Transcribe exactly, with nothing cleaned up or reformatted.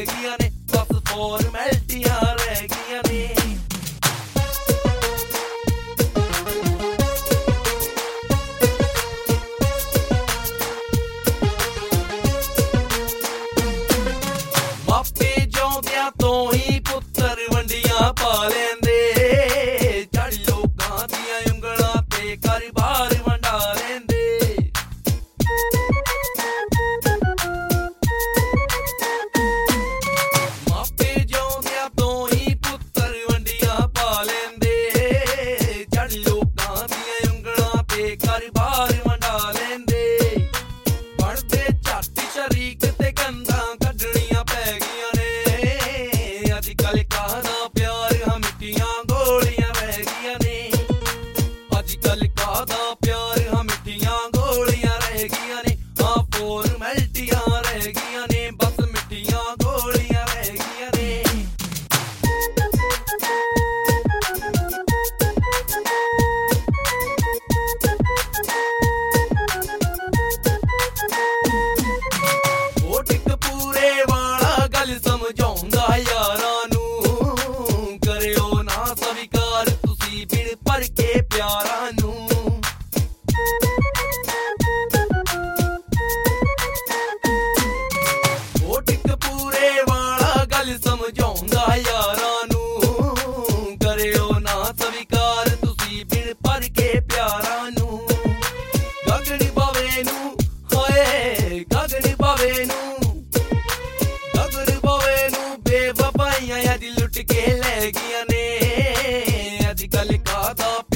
गईयां ने, बस फॉर्मैलिटियां रह गईयां ने। मापे जिउंदियां तो ही पुत्तर वंडियां पा लेंदे, जड़ लोकां दियां उंगलां ते घर बार वंडा लेंदे। मापे जिउंदियां तो ही पुत्तर वंडियां पा लेंदे, जड़ लोकां दियां उंगलां ते घर बार वंडा लेंदे। पढ़दे झट शरीक ते गंदां कड्डणियां पै गईयां ने, अजकल काहदा प्यार हां मिट्टियां गोलियां रह गईयां ने। अजकल काहदा प्यार हां मिट्टियां गोलियां रह गईयां ने, हां फॉर्मैलिटियां रह गईयां ने, बस मिट्टियां गोलियां रह गईयां ने। कोटिक पूरे वाला गल समझाउंदा यारां नूं, करियो ना स्वीकार तुसी बिन भर के प्यारां नूं। कोटिक पूरे वाला गल समझाउंदा यारां नूं, करियो ना स्वीकार तुसी बिन भर के प्यारां नूं। गगन बावे नूं हाय गगन बावे नूं, गगन बावे नूं बेवफाइयां अज लुट के लै गईयां ने। अजकल काहदा